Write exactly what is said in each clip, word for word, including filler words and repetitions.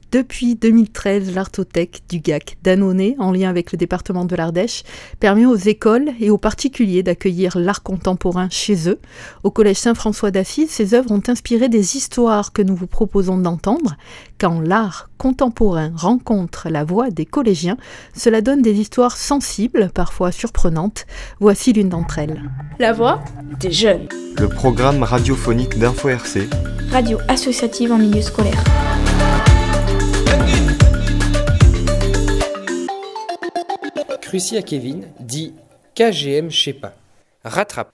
Depuis deux mille treize, l'Artothèque du G A C d'Annonay, en lien avec le département de l'Ardèche, permet aux écoles et aux particuliers d'accueillir l'art contemporain chez eux. Au Collège Saint-François d'Assise, ces œuvres ont inspiré des histoires que nous vous proposons d'entendre. Quand l'art contemporain rencontre la voix des collégiens, cela donne des histoires sensibles, parfois surprenantes. Voici l'une d'entre elles. La voix des jeunes. Le programme radiophonique d'Info R C. Radio associative en milieu scolaire. Crucia Kevin dit K G M Shepa. Rattrape.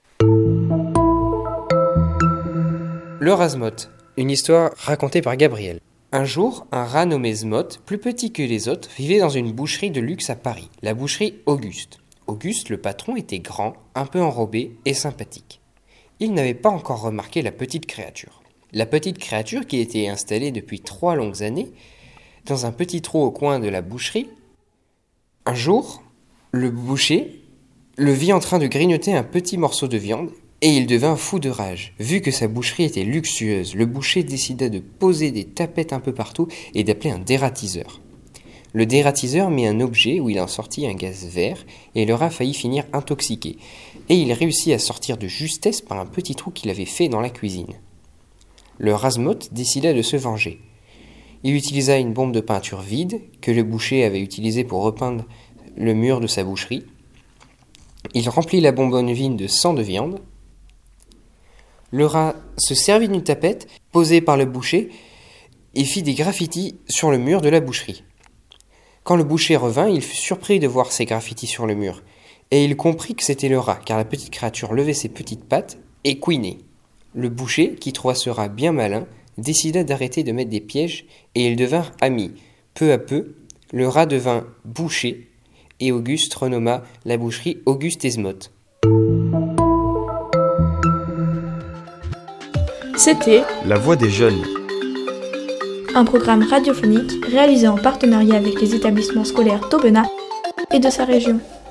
Le rat Zmote, une histoire racontée par Gabriel. Un jour, un rat nommé Zmote, plus petit que les autres, vivait dans une boucherie de luxe à Paris, la boucherie Auguste. Auguste, le patron, était grand, un peu enrobé et sympathique. Il n'avait pas encore remarqué la petite créature. La petite créature qui était installée depuis trois longues années, dans un petit trou au coin de la boucherie. Un jour, le boucher le vit en train de grignoter un petit morceau de viande et il devint fou de rage. Vu que sa boucherie était luxueuse, le boucher décida de poser des tapettes un peu partout et d'appeler un dératiseur. Le dératiseur mit un objet où il en sortit un gaz vert et le rat faillit finir intoxiqué. Et il réussit à sortir de justesse par un petit trou qu'il avait fait dans la cuisine. Le rat Zmote décida de se venger. Il utilisa une bombe de peinture vide que le boucher avait utilisée pour repeindre le mur de sa boucherie. Il remplit la bonbonne vide de sang de viande. Le rat se servit d'une tapette posée par le boucher et fit des graffitis sur le mur de la boucherie. Quand le boucher revint, il fut surpris de voir ces graffitis sur le mur. Et il comprit que c'était le rat, car la petite créature levait ses petites pattes et couinait. Le boucher, qui trouva ce rat bien malin, décida d'arrêter de mettre des pièges et ils devinrent amis. Peu à peu, le rat devint boucher et Auguste renomma la boucherie Auguste et Zmote. C'était La voix des jeunes. un programme radiophonique réalisé en partenariat avec les établissements scolaires d'Aubenas et de sa région.